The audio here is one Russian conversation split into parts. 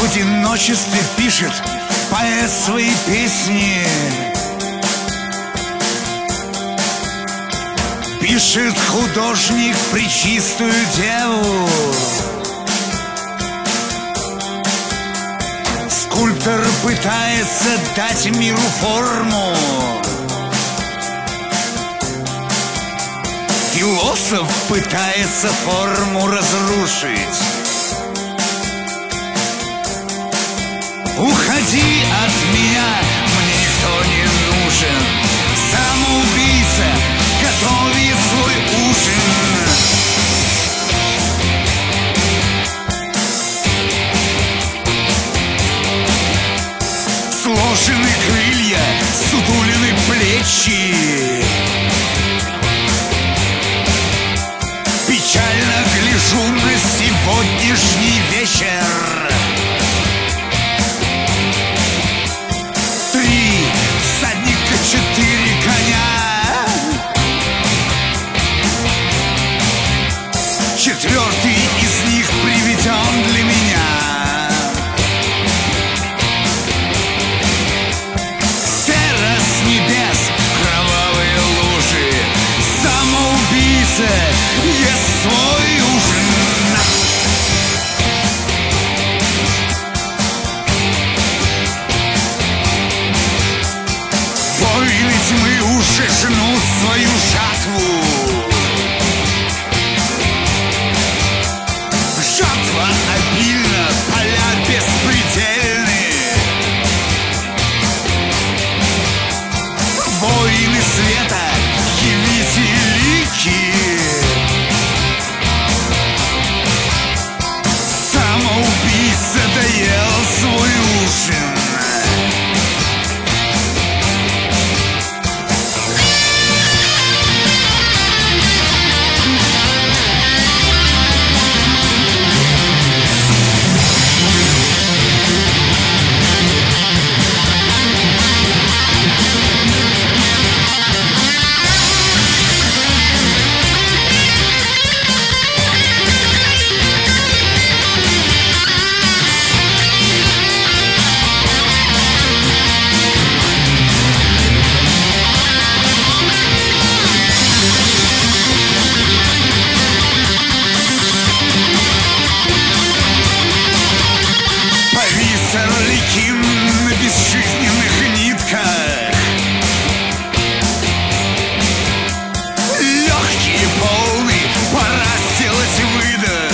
одиночестве пишет поэт свои песни. Пишет художник пречистую деву. Скульптор пытается дать миру форму. Философ пытается форму разрушить. Уходи от меня, мне никто не нужен. Самоубийца готовит свой ужин. Сложены крылья, сутулены плечи. Печально гляжу на сегодняшний вечер. 3 всадника, 4 коня. 4-й из них приведен для меня. Сера с небес, кровавые лужи. Самоубийца ест свой ужин. Воины тьмы уже жнут свою жатву. Жатва обильна, поля беспредельны. Воины света, явите лики. Самоубийца доел свой ужин. Орликин на безжизненных нитках. Легкие полны, пора сделать выдох.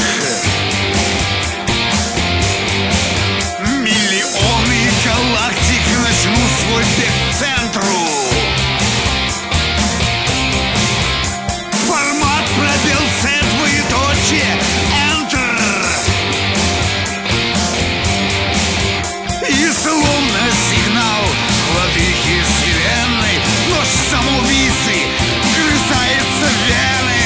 Миллионы галактик начнут свой бег к центру. Формат пробел C, двоеточие, Enter. Лунный сигнал владыки вселенной. Нож самоубийцы вгрызается в вены.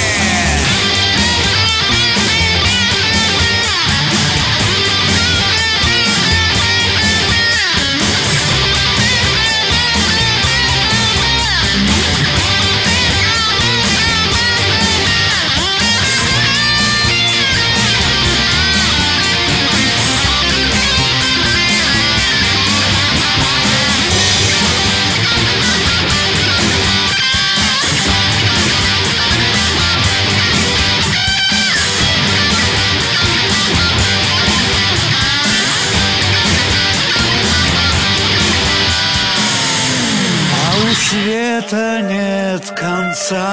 У света нет конца.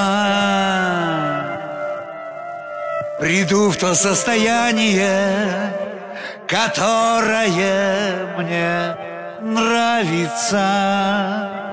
Приду в то состояние, которое мне нравится.